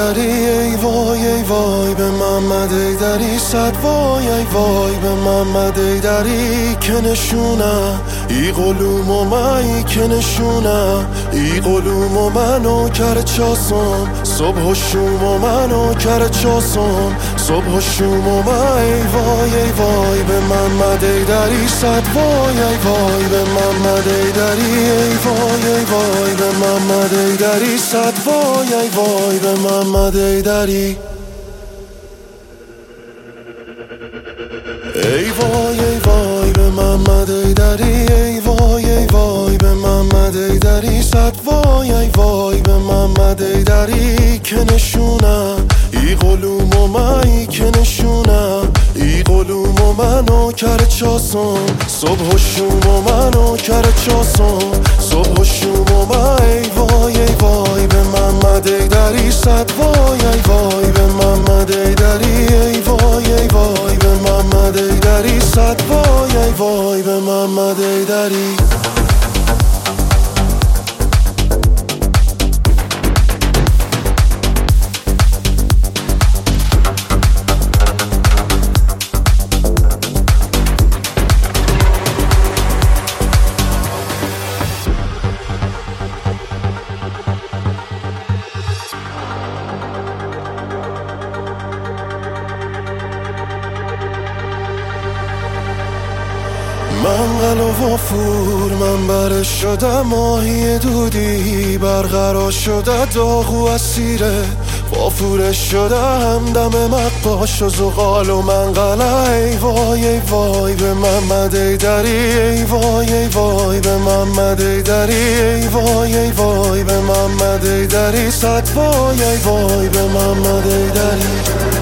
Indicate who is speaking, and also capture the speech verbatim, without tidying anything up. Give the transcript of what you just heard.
Speaker 1: ایدری، ای وای ای وای به محمد ایدری. صد وای ای وای به محمد ایدری که نشونه ای قلوم و من که نشونه ای قلوم و منو کر چاسم صبح و شوم و منو کر چاسم صبح و شوم و من. ای وای ای وای به محمد ایدری. صد وای ای وای به محمد ایدری، ای وای ای وای به محمد ایدری. صد وای ای وای به محمد ایدری. ای وای ای وای به محمد ایدری، ای وای ای وای به محمد ایدری. صد وای ای وای به محمد ایدری که نشونه ای قلوم و من که نشونه ای قلوم و منو کر چاسم صبح و شوم و منو کر چاسم صبح و شوم و من. ای وای ای وای به محمد ایدری. صد وای ای وای به محمد ایدری، ای وای ای وای به محمد ایدری. صد وای ای وای به محمد ایدری. من قلب و فور من برش شده ماهی دودی برقرار شده داغ و اسیره وافورش شده همدم مقباش و زغال و منقله. ای وای ای وای به محمد ایدری، ای وای ای وای به محمد ایدری، ای وای ای وای به محمد ایدری. صد وای ای وای به محمد ایدری.